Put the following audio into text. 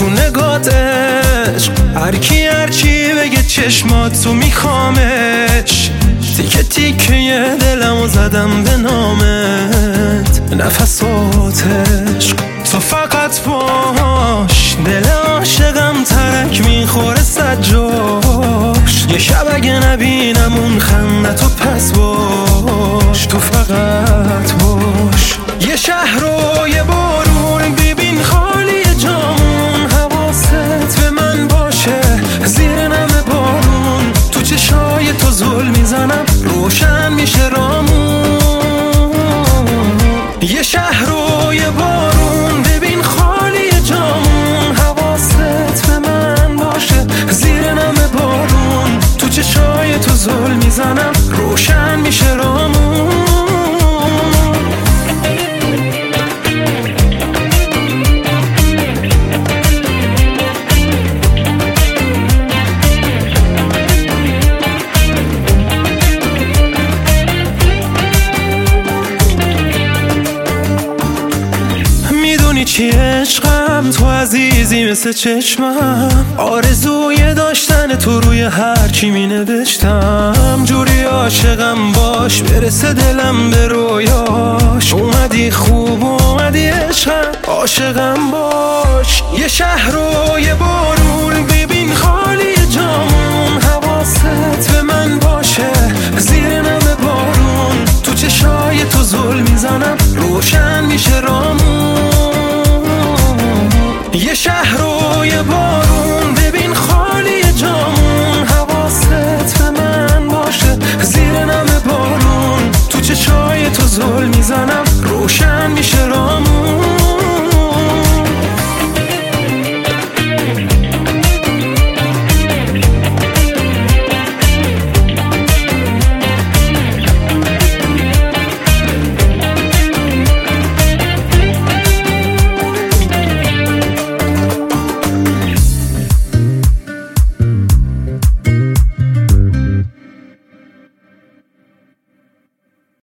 تو نگات عشق، هر کی هر چی بگه چشمات تو میخوامش، تیکه تیکه دلمو زدم به نامت، نفسات عشق تو فقط باش، دل عاشقم ترک میخوره سجاش، یه شب اگه نبینم اون خنده تو پس باش، تو فقط باش. یه شهر و یه بارون ببین خالی جامون، حواست به من باشه زیر نم بارون، تو چشای تو زل میزنم روشن میشه رامون. یه شهر و یه بارون ببین خالی جامون، حواست به من باشه زیر نم بارون، تو چشای تو زل میزنم روشن میشه رامون. چی عشقم تو عزیزی مثل چشمم، آرزوی داشتن تو روی هر چی می نوشتم، جوری عاشقم باش برسه دلم به رویاش، اومدی خوب اومدی عشقم عاشقم باش. یه شهر و یه بارون ببین خالی جامون، حواست به من باشه زیر نم بارون، تو چشای تو زل میزنم روشن میشه رامون. یه شهر و یه بارون